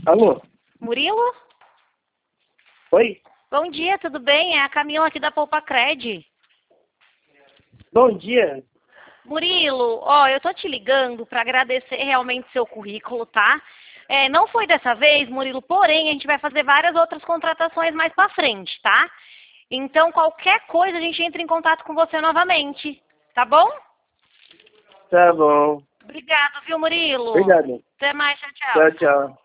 Alô? Murilo? Oi? Bom dia, tudo bem? É a Camila aqui da Poupa Cred. Bom dia. Murilo, eu tô te ligando para agradecer realmente seu currículo, tá? Não foi dessa vez, Murilo, porém a gente vai fazer várias outras contratações mais para frente, tá? Então qualquer coisa a gente entra em contato com você novamente, tá bom? Tá bom. Obrigado, viu, Murilo? Obrigado. Até mais, tchau, tchau. Tchau, tchau.